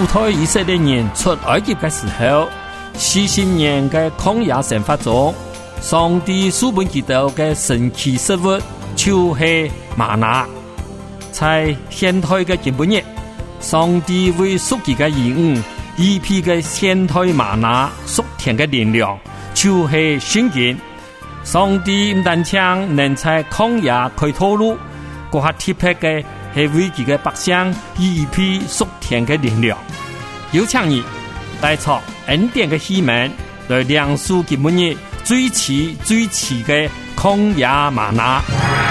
主推以色列人出埃及的时候，40年的曠野生活中，上帝赐本基督的神奇食物就是玛拿。在现代的今日，上帝为属己的义务一批的现代玛拿属天的力量，就是圣经。上帝唔但將能在曠野開道路，嗰下特別嘅係為佢嘅百姓一批屬天嘅力量。有請你帶出恩典嘅希望，來亮出佢每日最遲嘅曠野嗎哪。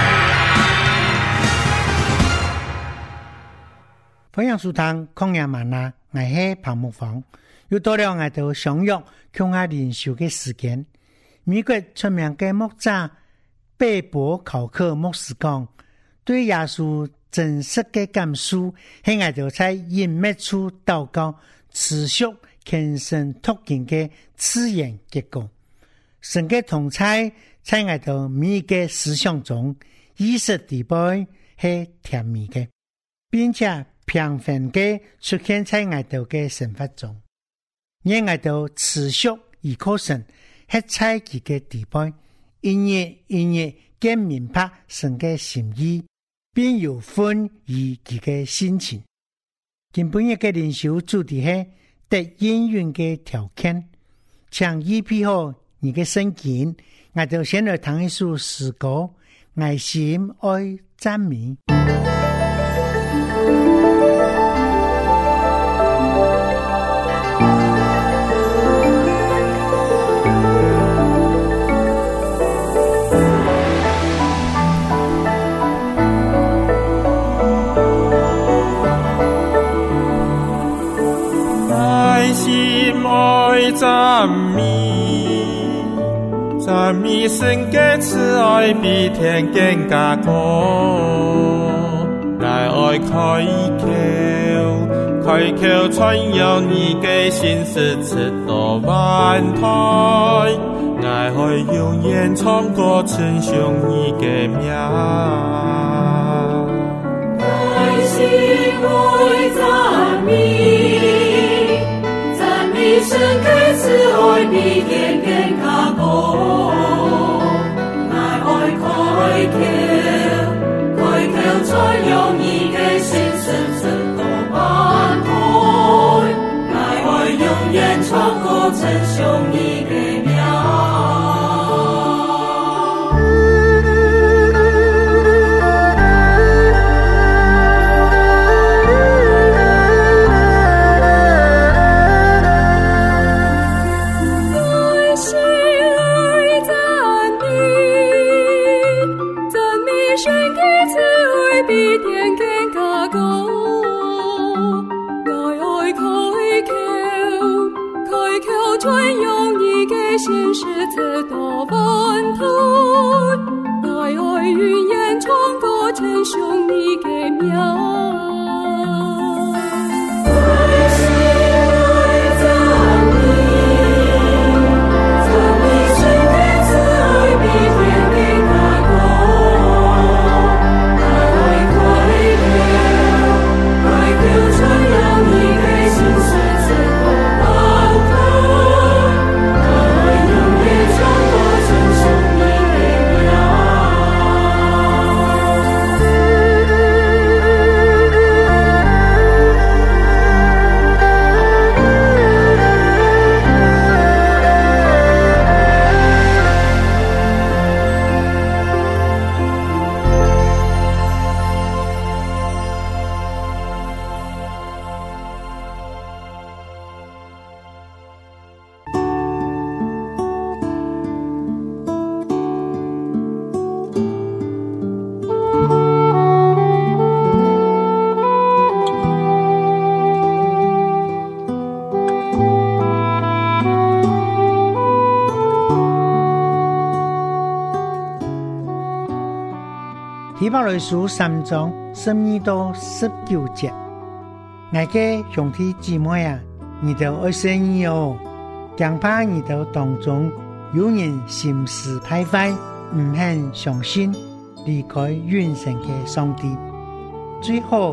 歡迎收聽曠野嗎哪，我係彭木房。又到了我哋相約共下靈修嘅時間。美國出名嘅牧者貝博考克牧師講，對耶穌真實嘅感受係我哋在隱密處禱告持續虔誠禱敬嘅自然結果。神嘅同在我哋每個思想中意識地位係甜蜜嘅，並且平凡嘅出現在我哋嘅生活中，讓我哋持續依靠神喺在佢嘅地位，一日更明白神嘅心意，並有分於佢嘅心情。今本日嘅靈修主題係得應允嘅條件，請預備好你嘅聖經，我哋先來聽一首詩歌，愛心愛讚美。 讚美神嘅慈愛比天更加高，愛愛開口傳揚你嘅心事直到萬代，愛愛永遠唱歌稱頌你嘅名， 愛心愛讚美神嘅慈愛比天更加高，愛愛開口傳揚你嘅心事直到萬代，愛愛永遠唱歌稱頌你嘅名。心事直到萬代，愛愛永遠唱歌稱頌你嘅名。 希伯來書3章12到19節，我嘅兄弟姊妹啊，你哋愛惜你哦，驚怕你哋當中有人心思敗壞，唔肯相信離開永生嘅上帝。最好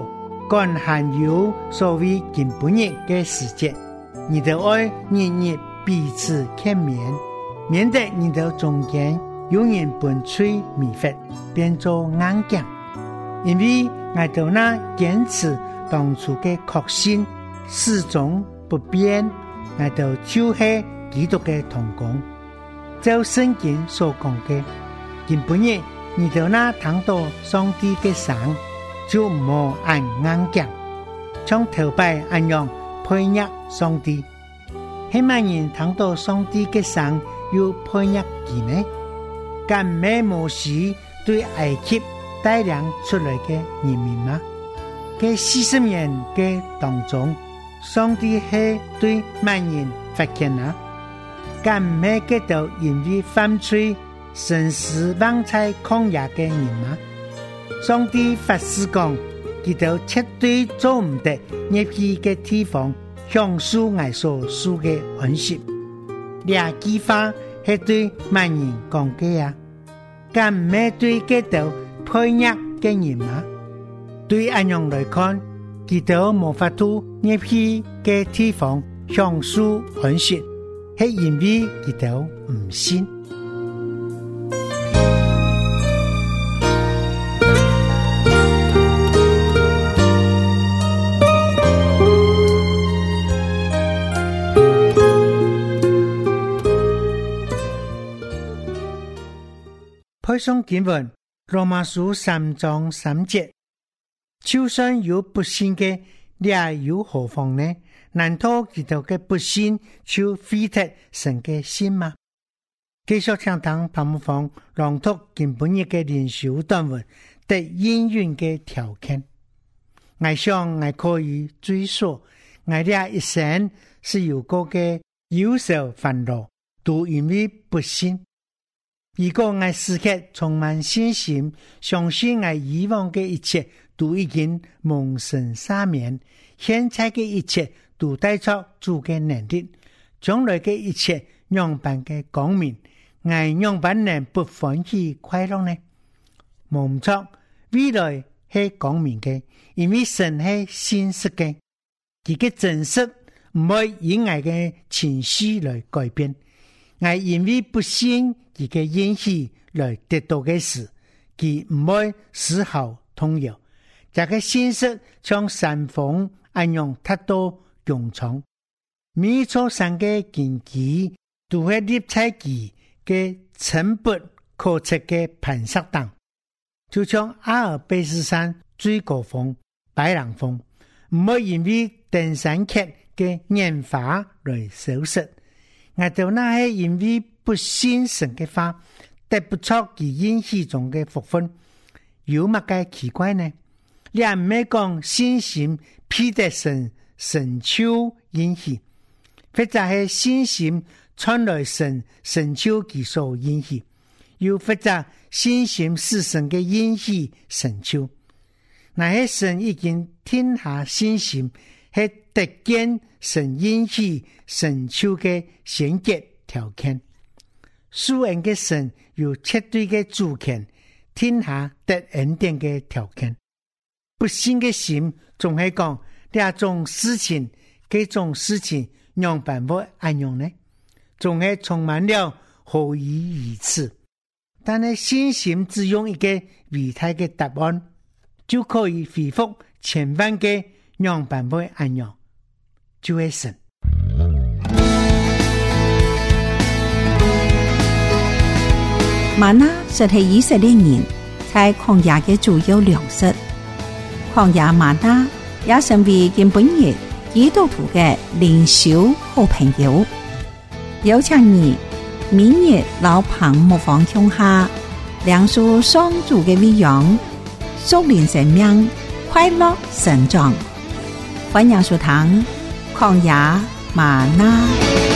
趕限有所謂根本日嘅時節，你哋愛日日彼此勸勉，免得你哋中間有人本吹迷惑，變做硬頸。因為我哋那堅持當初嘅確信始終不變，我哋就是基督嘅同工。照聖經所講嘅，根本日你哋那聽到上帝嘅聲，就唔好按硬頸，像頭擺按樣配合上帝。希望人聽到上帝嘅聲，又配合佢呢？敢唔係摩西對埃及帶領出來嘅人民嗎？喺40年嘅當中，上帝係對萬人發現啊！敢唔係佢哋因為犯罪生死忘在曠野嘅人嗎？上帝發誓講，佢哋絕對做唔得入去嘅地方享受我所賜嘅安息。呢句話係對萬人講嘅啊！敢唔係對佢哋配合嘅人嗎？對安樣來看，佢哋無法度入去嘅地方享受安息，係因為佢哋唔信。配送經文羅馬書3章3節，就算有不信嘅，也有何妨呢？難道佢哋嘅不信就廢掉神嘅信嗎？繼續聽聽潘牧坊朗讀根本日嘅靈修短文得應允嘅條件。我想我可以追溯，我哋一生是有過嘅憂愁煩惱，都因為不信。如果我時刻充滿信心，相信我以往嘅一切都已經蒙神赦免，現在嘅一切都帶出主嘅能力，將來嘅一切樣板嘅光明，我樣板能不歡喜快樂呢？冇錯，未來係光明嘅，因為神係信實嘅，佢嘅真實唔會以我嘅情緒來改變。我因為不信佢嘅應許來得到嘅事，佢唔會絲毫動搖。這個信實像山峰一樣達到穹蒼，每座山嘅根基都會立在佢嘅深不可測嘅磐石上，就像阿爾卑斯山最高峰白朗峰，唔會因為登山客嘅年華來消失。我哋那係因為不信神嘅話，得不出其應許中嘅福分，有乜嘅奇怪呢？你唔係講信心披得神超應許，或者係信心傳來神超其所應許，又或者信心使神嘅應許成就。那係神已經天下信心，係得見神應許成就嘅先決條件。屬恩嘅神有絕對嘅主權，天下得恩典嘅條件。不信嘅心仲係講呢種事情，這種事情讓辦法安用呢？仲係充滿了何以如此？但係信心只用一個偉大嘅答案，就可以恢復千萬嘅讓辦法安用，就係神。 嗎哪實係以色列人在曠野嘅主要糧食，曠野嗎哪也成為根本日基督徒嘅靈修好朋友。有請你明日老彭牧坊鄉下梁樹雙主嘅威揚，屬靈生命快樂成長。歡迎收聽曠野嗎哪。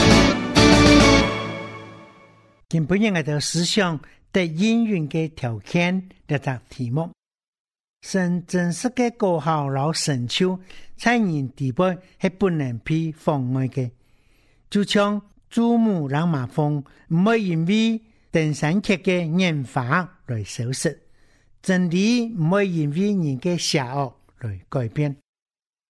根本日我哋思想得應允嘅條件呢個題目，神真實嘅果效老成就，在人地位係不能被妨礙嘅。就像珠穆朗瑪峰唔會因為登山客嘅年華來消失，真理唔會因為人嘅邪惡來改變。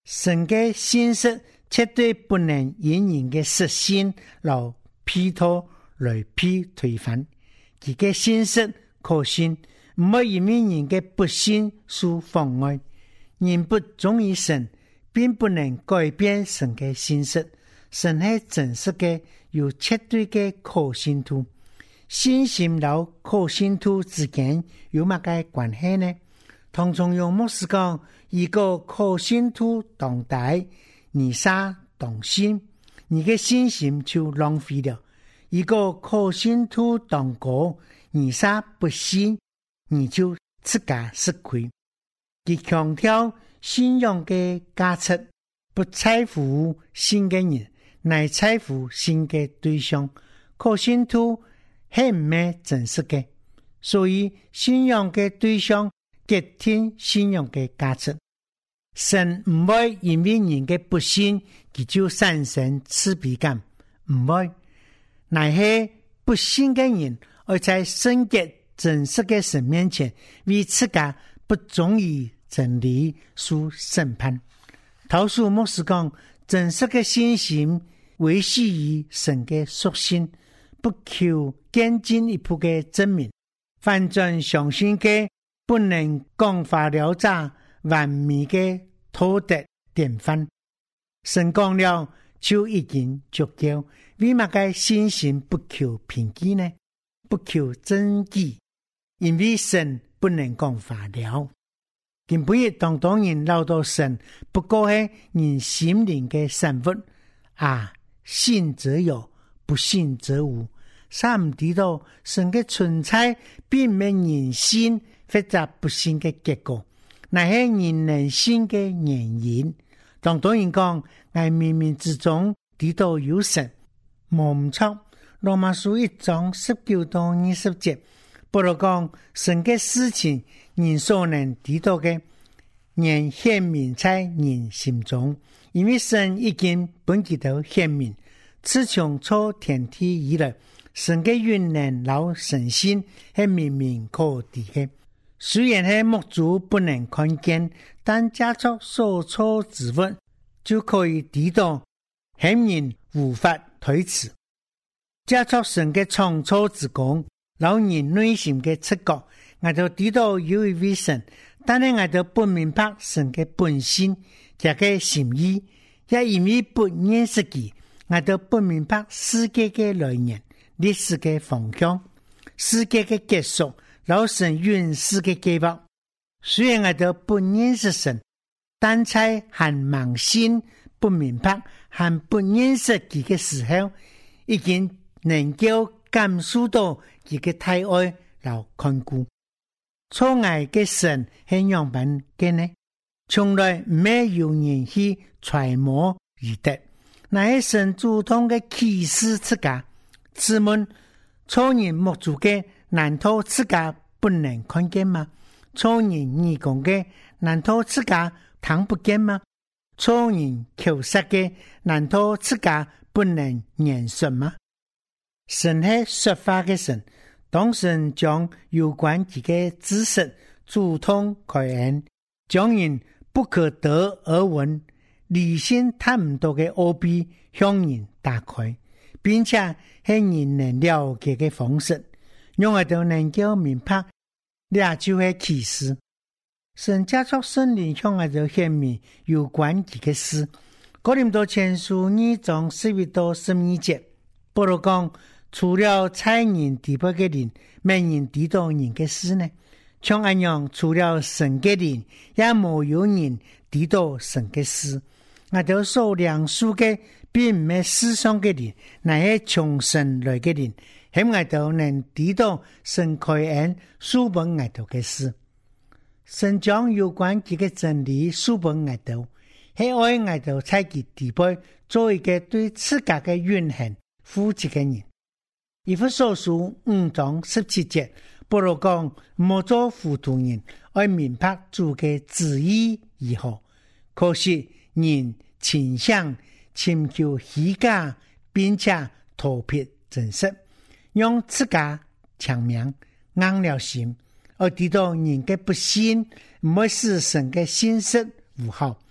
神嘅信息絕對不能因人嘅實心來批托來批推翻，佢嘅信息可信，唔可以因為人嘅不信所妨礙。人不忠於神，並不能改變神嘅信息。神係真實嘅，有絕對嘅可信度。信心和可信度之間有乜嘅關係呢？唐崇榮牧師講，如果可信度當大，你啥當信，你嘅信心就浪費了；如果可信度當高，你啥不信，你就自家吃虧。佢強調信仰嘅價值，不在乎信嘅人，乃在乎信嘅對象。可信度係唔係真實嘅，所以信仰嘅對象決定信仰嘅價值。神唔會因為人嘅不信，佢就產生自卑感，唔會。乃係不信嘅人，而在聖潔真實嘅神面前，為自家不忠於真理所審判。陶恕牧師講，真實嘅信心維繫於神嘅屬性，不求更進一步嘅證明。反正相信嘅不能講法了詐完美嘅道德典範。神講了就已經足夠，為乜嘅信心不求憑據呢？不求證據，因為神不能講法了。根本亦當人撈到神，不過係人心靈嘅產物啊！信則有，不信則無。三提到神嘅存在，並唔係人信或者不信嘅結果，乃係人能信嘅原因。當人講，喺冥冥之中提到有神，冇唔錯。羅馬書1章19到20節，保羅講神嘅事情，人所能提到嘅，仍顯明在人心中，因為神已經本基督顯明，自從造天地以來，神嘅運能老神性係明明可知嘅。雖然係目睭不能看見，但加速所造之物就可以知道，顯然無法推辭。加速神嘅創造之功，老人內心嘅觸覺，我就知道有一位神，但係我就不明白神嘅本性，佢嘅心意，也因為不認識佢，我就不明白世界嘅來源、歷史嘅方向、世界嘅結束、老神原始嘅計劃。雖然我就不認識神，但在還盲信、不明白、還不認識佢嘅時候，已經能夠感受到佢嘅大愛和看顧。錯愛嘅神係樣板嘅呢？從來沒有人去揣摩而得。那係神主動嘅啟示自家。自問錯人目睭嘅，難道自家不能看見嗎？錯人耳講嘅，難道自家聽不見嗎？錯人口舌嘅，難道自家不能言說嗎？神係說話嘅神，當神將有關佢嘅知識主動開恩，將人不可得而聞、理性探唔到嘅奧秘向人打開，並且係人能了解嘅方式，讓我哋能夠明白，呢就係啟示。神加速聖靈向我哋顯明有關佢嘅事。哥林多前書2章11到12節，保羅講，除了猜人地步嘅人，沒人知道人嘅事呢？像安樣，除了神嘅人，也沒有人知道神嘅事。我哋所梁述嘅，並唔係世上嘅人，乃係從神來嘅人，希我哋能知道神開恩書本我哋嘅事。神將有關佢嘅真理書本我哋，係愛我哋在佢地步做一個對自家嘅運行負責嘅人。以弗所書5章17節，保羅講，莫做糊塗人，愛明白主嘅旨意如何。可惜人傾向尋求虛假，並且逃避真實，用自家強命硬了心，而知道人嘅不信唔會使神嘅信息無效。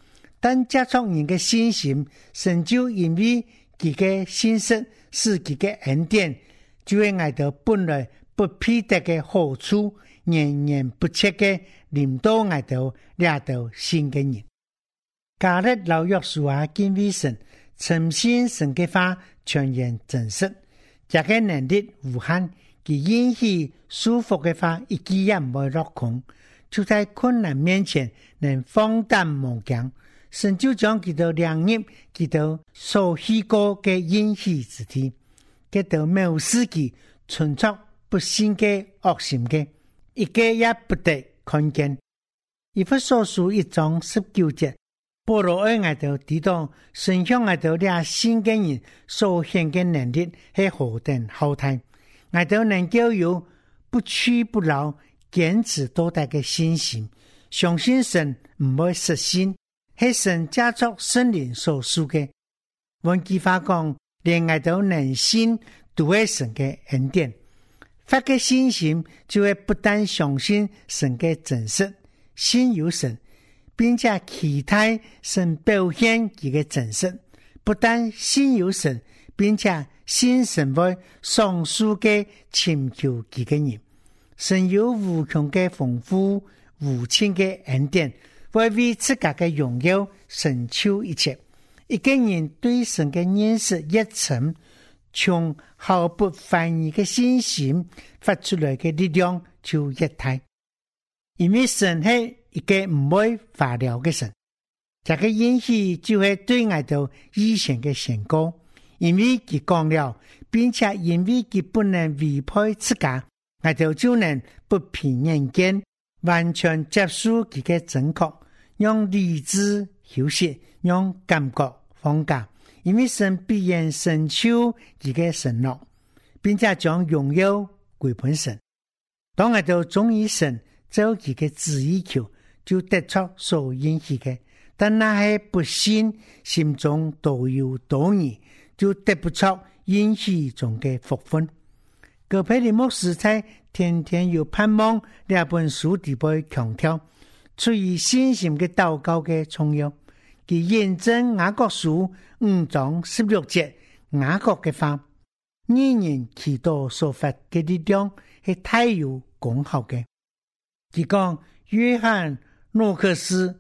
但接觸人嘅信心，神就因為佢嘅信實是佢嘅恩典，就會挨到本來不配得嘅好處，源源不絕嘅臨到挨到掠到新嘅人。加勒老約書亞敬畏神，深信神嘅話全然真實，這個能力無限，佢允許舒服嘅話一句也唔會落空，就在困難面前能放膽冒險。神就將佢到兩入佢到所許過嘅應許之地，佢到藐視佢存着不信嘅惡心嘅，一個也不得看見。以弗所書1章19節，保羅愛到提到神向愛到倆新嘅人所顯嘅能力係何等浩大，愛到能夠有不屈不撓、堅持到底嘅信心，相信神唔會失信。係神加作聖靈所屬嘅，換句話講，連愛到能信都係神嘅恩典。發嘅信心就會不但相信神嘅真實，信有神，並且期待神表現佢嘅真實。不但信有神，並且信神會上訴嘅尋求佢嘅人。神有無窮嘅豐富無盡嘅恩典，會為自家嘅榮耀成就一切。一個人對神嘅認識一層，從毫不懷疑嘅信心發出來嘅力量就一大。因為神係一個唔會化療嘅神，這個應許就係對外到以前嘅宣告。因為佢講了，並且因為佢不能違背自家，外頭就能不憑眼見，完全接受佢嘅正確，用理智休息，用感覺放假。因為神必然成就佢嘅承諾，並且將榮耀歸本神。當外頭忠於神，照佢嘅旨意求，就得出所應許嘅。但那係不信，心中都有多疑，就得不出應許中嘅福分。葛培理牧師在天天有盼望這本書裏邊強調，出於信心嘅禱告嘅重要。佢驗證雅各書5章16節雅各嘅話，義人祈禱所發嘅力量係太有功效嘅。佢講約翰諾克斯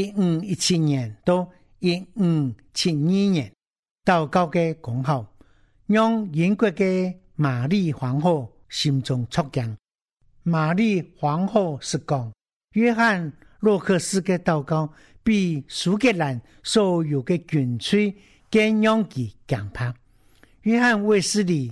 1517年到1572年禱告嘅功效，讓英國嘅瑪麗皇后心中觸驚。瑪麗皇后是講，約翰諾克斯嘅禱告比蘇格蘭所有嘅軍隊更讓佢驚怕。約翰衛斯理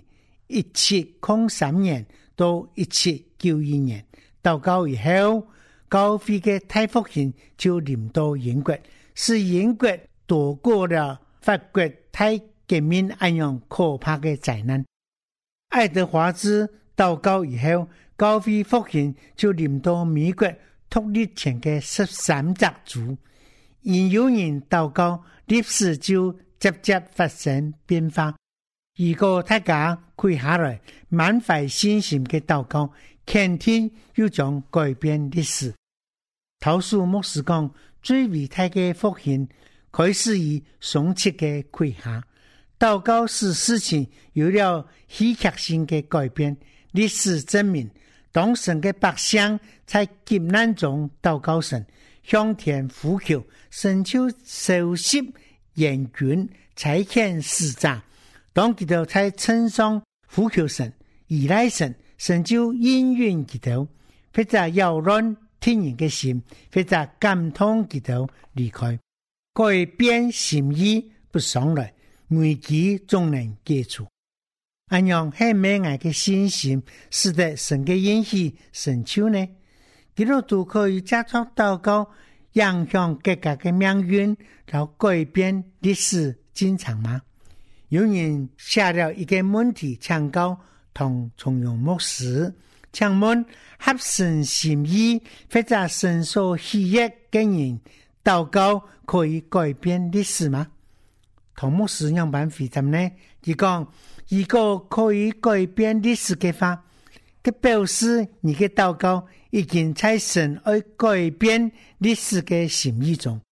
1703年到1791年禱告以後，教會嘅大復興就臨到英國，使英國躲過了法國大革命那樣可怕嘅災難。愛德華茲禱告以後，教會復興就臨到美國獨立前嘅13州族。因有人禱告，歷史就節節發生變化。如果大家跪下來滿懷信心嘅禱告，肯定又將改變歷史。陶恕牧師講，最偉大嘅復興開始於鬆切嘅跪下。禱告使事情有了戲劇性嘅改變。歷史證明，當神嘅百姓在急難中禱告神，向天呼求，神就收拾援軍，差遣使者。當佢哋在稱上呼求神、依賴神，神就應允佢哋，或者擾亂聽人嘅心，或者感動佢哋離開，改變心意不上來，危機總能解除。按樣係咩愛嘅信心，使得神嘅應許成就呢？基督徒可以借助禱告，影響各家嘅命運，然後改變歷史進程嗎？有人寫了一個問題請教同重用牧師，請問合神心意或者神所喜悅嘅人禱告可以改變歷史嗎？同牧師樣板回答呢？佢講，如果可以改變歷史嘅話，佢表示你嘅禱告已經在神愛改變歷史嘅心意中，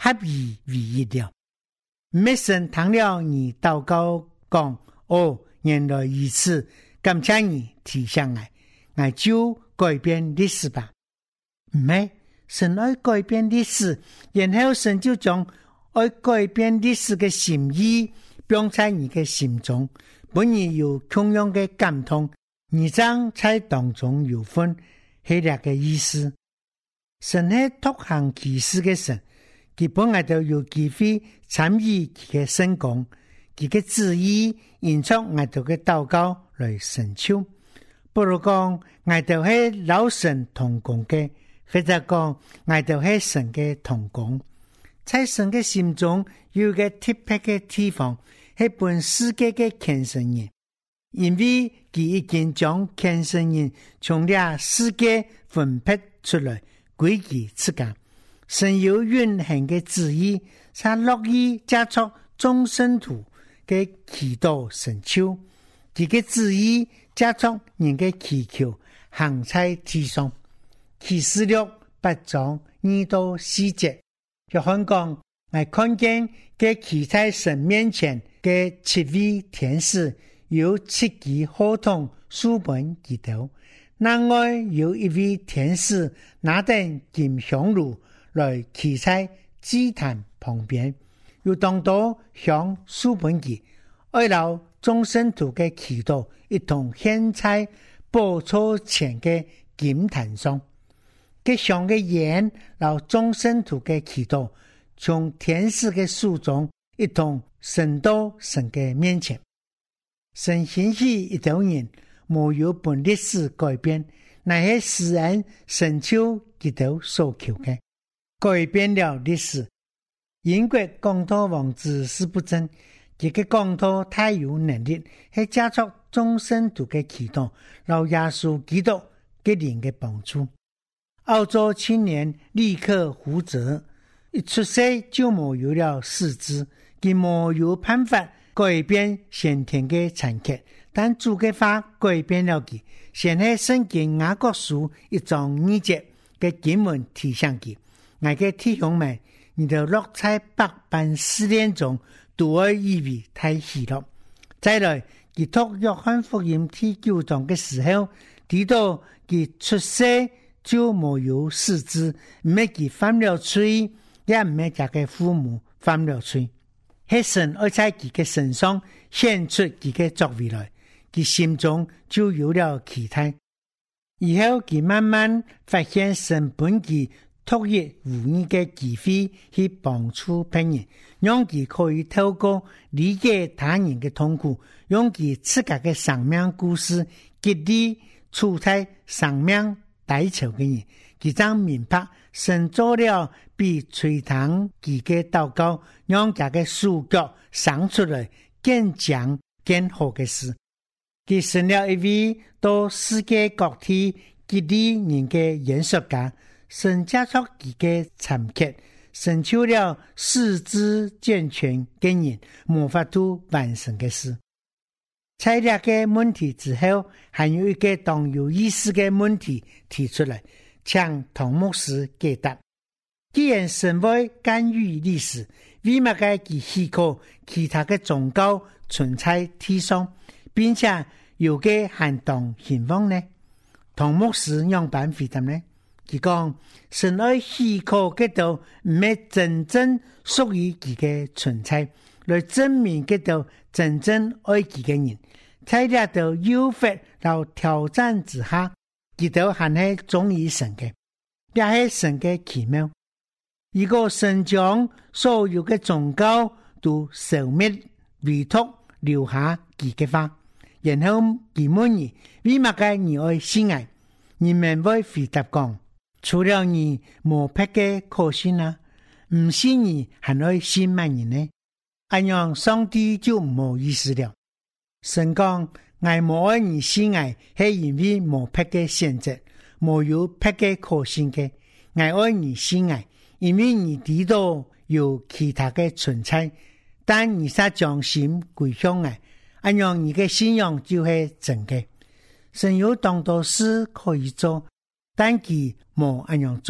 合而为一了。没神谈了你祷告讲，原来如此，感谢你提醒我就改变历史吧。唔係，神愛改變歷史，然後神就將愛改變歷史嘅心意放在你嘅心中，本你有同樣嘅感動，二章在當中有分係兩個意思。神係托行其事嘅神，佢本來就有機會參與佢嘅聖工，佢嘅旨意延續我哋嘅禱告來成就。不如講，我哋係老神同工嘅。或者講，我哋係神嘅同工，在神嘅心中有個特別嘅地方，係本世界嘅虔誠人，因為佢已經將虔誠人從這世界分別出來，歸佢自家。神有永恆嘅旨意，他樂意加速眾聖徒嘅祈禱成就，佢嘅旨意加速人嘅祈求行在地上。啟示錄8章2到4節，約翰講，我看見嘅企在神面前嘅7位天使，有7支號筒豎本其頭，另外有一位天使拿定金香爐來企在祭壇旁邊，有當多香豎本其，愛留眾聖徒嘅祈禱一同獻在寶座前嘅金壇上。嘅上嘅言，留眾聖徒嘅祈禱，從天使嘅手中一同升到神嘅面前。神興起一條人，沒有本歷史改變，乃係使人成就佢哋所求嘅，改變了歷史。英國講道王子司布真，佢嘅講道太有能力，係加速眾聖徒嘅祈禱，留耶穌基督嘅靈嘅幫助。澳洲青年立刻胡哲一出世就沒有了四肢，佢沒有辦法改變先天嘅殘缺，但主嘅話改變了佢。先係聖經雅各書1章2節嘅經文提醒佢，我嘅弟兄們，你哋落在百般試煉中，都要以為太喜樂。再來，佢讀約翰福音第9章嘅時候，提到佢出世就沒有四肢，唔係佢犯了罪，也唔係佢嘅父母犯了罪，係神愛在佢嘅身上顯出佢嘅作為來，佢心中就有了期待。以後佢慢慢發現神本佢獨一無二嘅機會去幫助別人，讓佢可以透過理解他人嘅痛苦，用佢自家嘅生命故事激勵處在生命低潮嘅人，佢將明白神做了比吹糖佢嘅禱告，讓佢嘅手腳生出來更強更好嘅事。佢成了一位到世界各地激勵人嘅演說家，神加速佢嘅殘缺，成就了四肢健全嘅人無法度完成嘅事。在這個問題之後，還有一個當有意思的問題提出來，請唐牧師解答。既然神會干預歷史，為乜嘅佢許可其他嘅宗教存在地上，並且有嘅行動興旺呢？唐牧師樣板回答呢？佢講神愛許可嘅道唔係真正屬於佢嘅存在，來證明嘅道真正愛佢嘅人。在這道誘惑到挑戰之下，佢都還係忠於神嘅，也係神嘅奇妙。如果神將所有嘅宗教都消滅、遺託，留下佢嘅話，然後佢問你為乜嘅你愛信愛？你們會回答講，除了你無別嘅可信啊，唔信你還愛信乜人呢？咁樣上帝就冇意思了。神講，我無愛你信愛，係因為無別嘅選擇，無有別嘅可信嘅。我愛你信愛，因為你知道有其他嘅存在，但你才將心歸向我，咁樣你嘅信仰就係真嘅。神有當多事可以做，但佢冇咁樣做，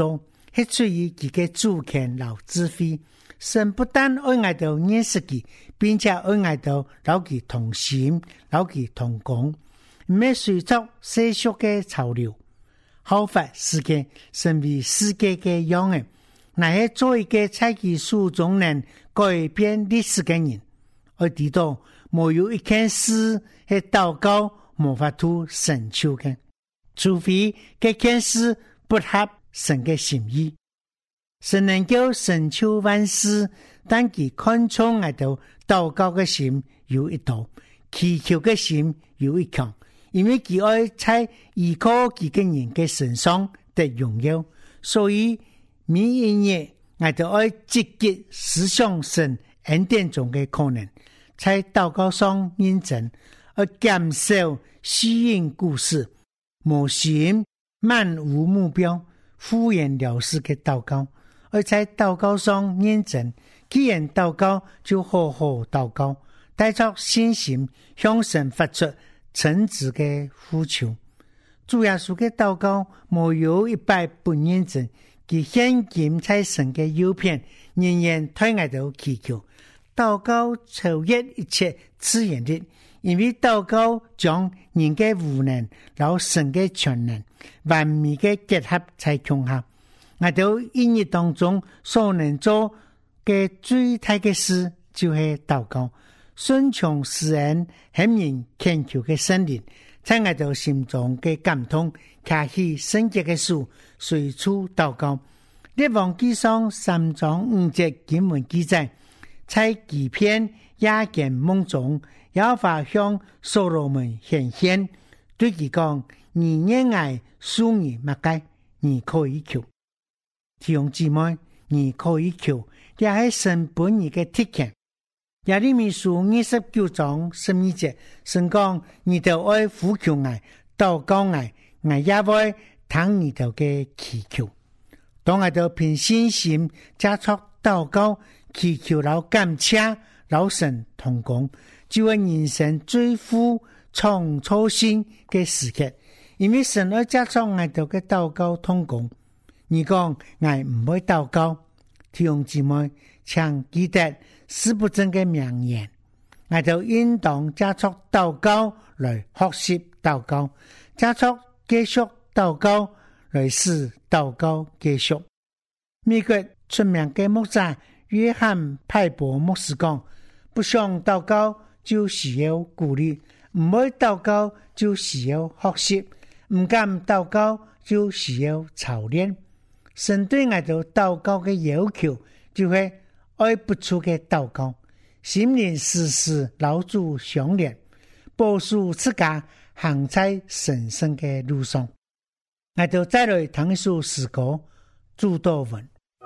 是出于佢嘅主權和智慧。神不但愛我哋認識佢，並且愛我哋留佢同心，留佢同工，唔係隨着世俗嘅潮流，效法世界，成為世界嘅樣嘅，乃係做一個在佢手中能改變歷史嘅人。我知道沒有一件事係禱告無法度成就嘅，除非這件事不合神嘅心意。神能夠成就萬事，但佢看重我哋禱告嘅心有一道，祈求嘅心有一強，因為佢愛在依靠佢嘅人嘅身上得榮耀，所以每一日我哋愛積極思想神恩典中嘅可能，在禱告上認真，而減少虛應故事，無心漫無目標、敷衍了事嘅禱告。而在禱告上認真，既然禱告就好好禱告，帶着信心向神發出誠摯的呼求。主耶穌嘅禱告沒有一百不認真，佢現今在神嘅右邊，仍然推愛到祈求。禱告超越一切自然的，因為禱告將人嘅無能和神嘅全能完美嘅結合在融合。我哋一日當中所能做嘅最大嘅事就是禱告，順從施恩顯明懇求嘅聖靈，在我哋心中嘅感動，卡起聖潔嘅樹，隨處禱告。列王紀上3章5節經文記載，在幾篇夜間夢中，耶和華向所羅門顯現，對佢講：你願愛屬你乜該，你可以求。弟兄姊妹，你可以求，這係神本人嘅特權。耶利米書29章12節，神講：你就愛呼求我，禱告我也會聽你哋嘅祈求。當我哋憑信心加速禱告、祈求老感謝老神同工，就係人生最富創造性嘅時刻。因為神愛加速我哋嘅禱告同工。你講我唔會禱告，弟兄姊妹，請記得司布真嘅名言，我就應當加速禱告來學習禱告，加速繼續禱告來使禱告繼續。美國出名嘅牧者約翰派伯牧師講：不想禱告就需要鼓勵，唔會禱告就需要學習，唔敢禱告就需要操練。神對我哋禱告嘅要求，就係愛不住嘅禱告，心靈時時老主相連，保守自家行在神聖嘅路上。我哋再來聽一首詩歌，主禱文。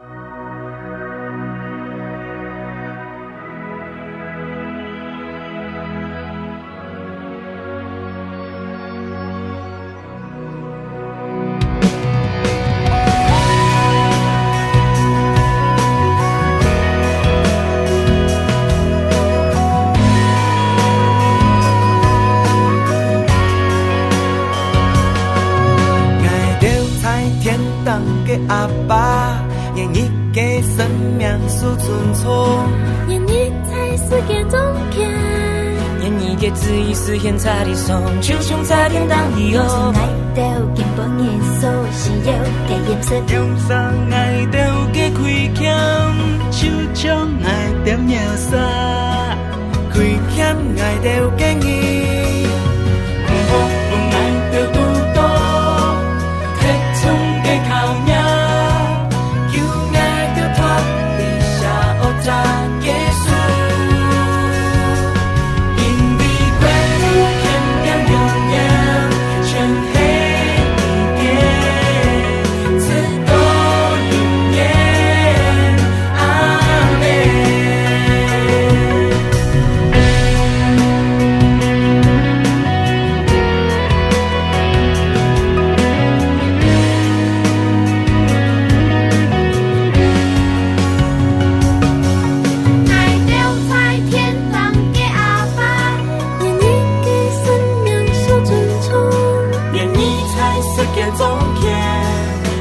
阿爸，願你嘅生命數存錯， 願你在世界中看， 願你嘅旨意實現在地上，就像在天堂一樣。 愛到根本耶穌是有嘅顏色， 用上愛到嘅開腔，就像愛到耶穌，開腔愛到嘅你，唔好不愛到不多，太重嘅靠命。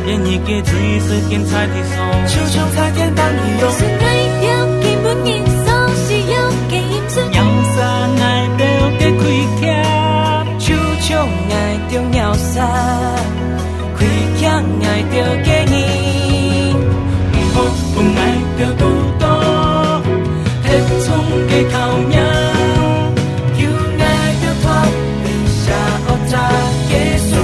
愿意嘅水是见彩的手，手上彩电当你用。 是爱掉基本元素，是有嘅因素。 养生爱掉嘅开腔， 手上爱掉鸟沙，开腔爱掉嘅你，唔好唔爱掉多多，铁冲嘅口命，要爱掉脱地下恶渣耶稣。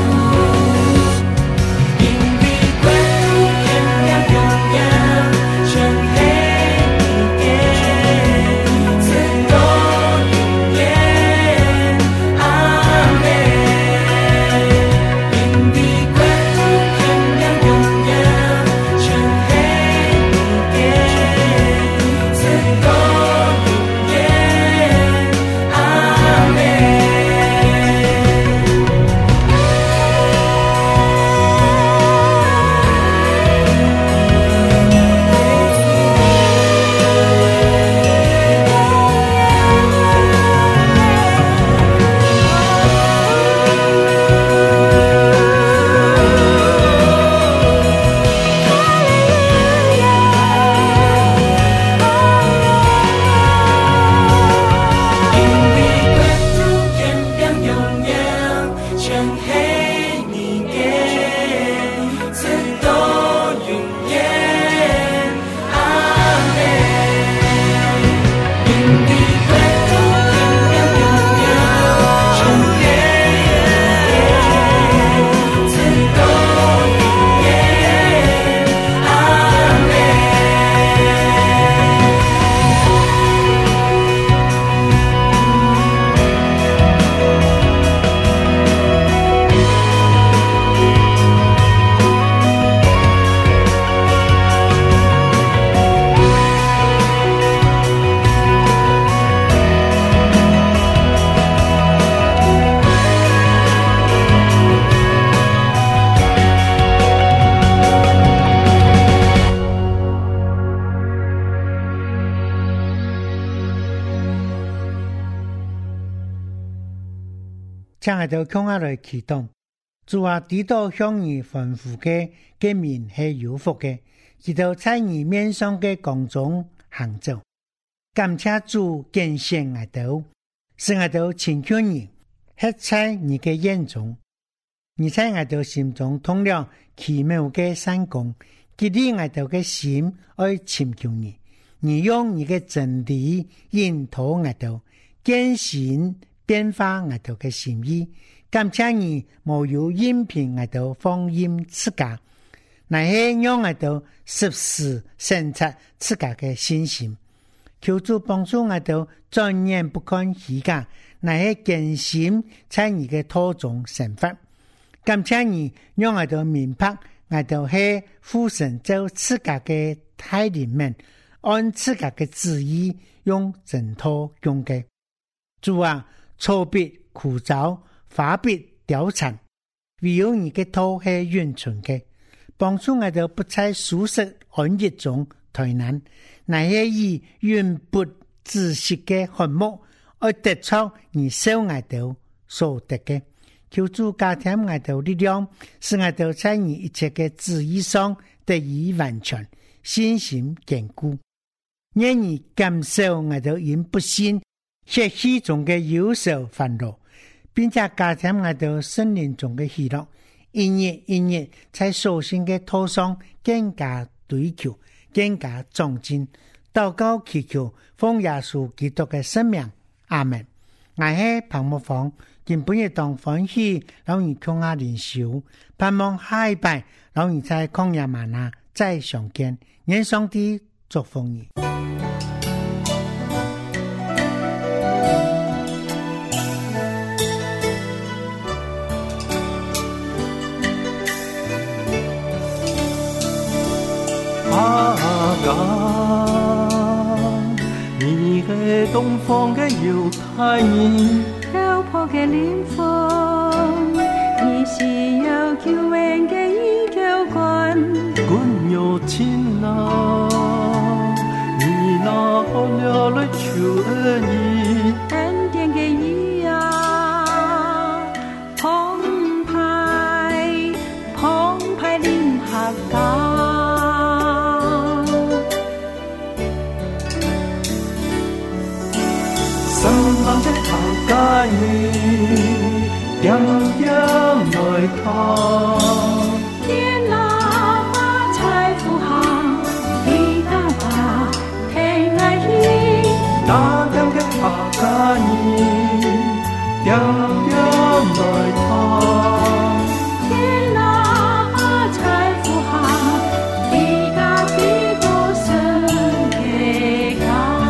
请下头向下来启动，主啊，知道向你吩咐嘅嘅面係有福嘅，知道在你面上嘅公眾行走。感謝主揀選下頭，使下頭親近你，吃在你嘅眼中。你在下頭心中通了奇妙嘅善功，激勵下頭嘅心愛親近你。你用你嘅真理引導下頭，堅信變化下頭嘅心意。感謝你無有任憑下頭放任自家，乃係讓下頭實時審察自家嘅信心。求主幫助下頭轉眼不看虛假，乃係堅信在你嘅途中成佛。感謝你讓下頭明白下頭係父神就自家嘅帶領們，按自家嘅旨意用真土用嘅。主啊，草必枯燥，花必凋殘，唯有你嘅土係永存嘅。幫助下頭不在舒適安逸中退難，乃係以永不止息嘅項目而得出你手下頭所得嘅。求主加添下頭力量，使下頭在你一切嘅旨意上得以完全，信心堅固。願你感受下頭因不信血氣中嘅憂愁煩惱，並且加添下頭聖靈中嘅喜樂，一日一日在所信嘅途上更加追求，更加壯進。禱告祈求，奉耶穌基督嘅聖名，阿門。我係彭木芳，今本日當歡喜，讓你共下靈修，盼望下一拜，讓你在曠野嗎哪再相見。願上帝祝福你。 阿剛，你係東方嘅猶太人， 漂泊嘅靈魂，你是有救恩嘅依靠官， 管有親啊，你那好了來求恩義， 恩典嘅義啊，澎湃澎湃的家。 心冷的客家人，點點來看。 天哪，發財富行，你家吧，聽愛意。 那點的客家人，點點來看。 天哪，發財富行，你家幾多生嘅家。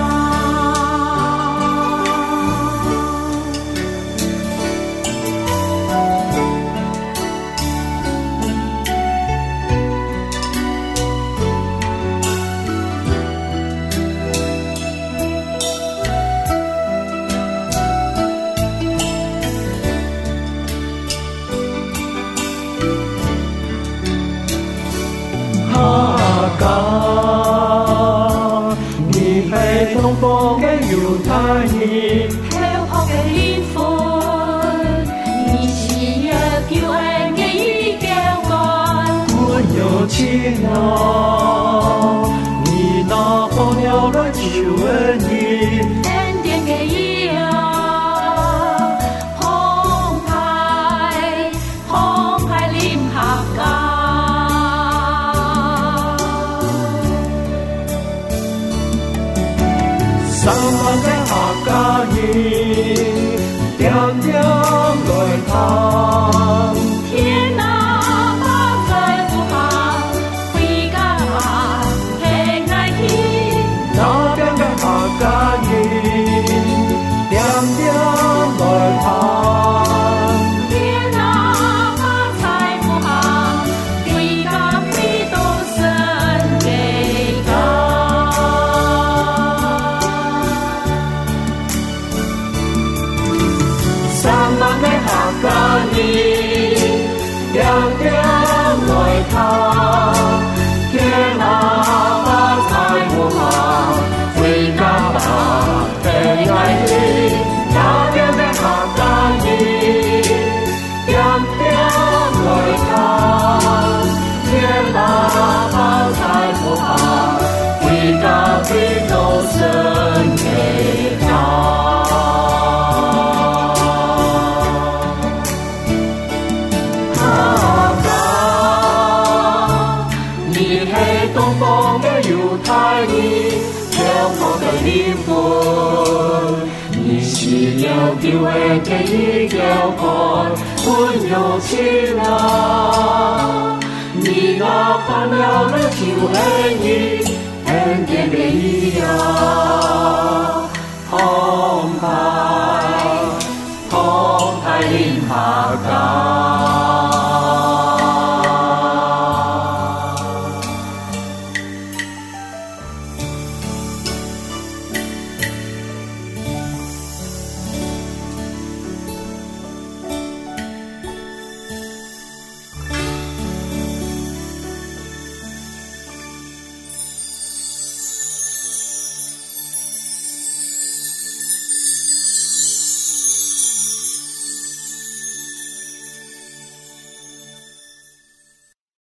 東方嘅猶太人， 孝學嘅靈魂，你是若叫愛嘅依教官， 我有情啊，你那朋友來求恩義， 恩典嘅意啊，澎湃臨客家。 三萬嘅客家人，點點來看。 天哪，發財富行，回家吧，聽愛意。 那點嘅客家人，點點來看。 天哪，發財富行，回家必都生嘅家。 三萬嘅客家人，點點來看。天哪，發財富行，回家吧，聽愛意。那點嘅客家人，點點來看。天哪，發財富行，回家必都生嘅家。東方嘅猶太人，孝學嘅靈魂，你是要叫愛嘅依教官，溫柔情啊，你那朋友來求恩義，恩典嘅意啊，澎湃臨客家。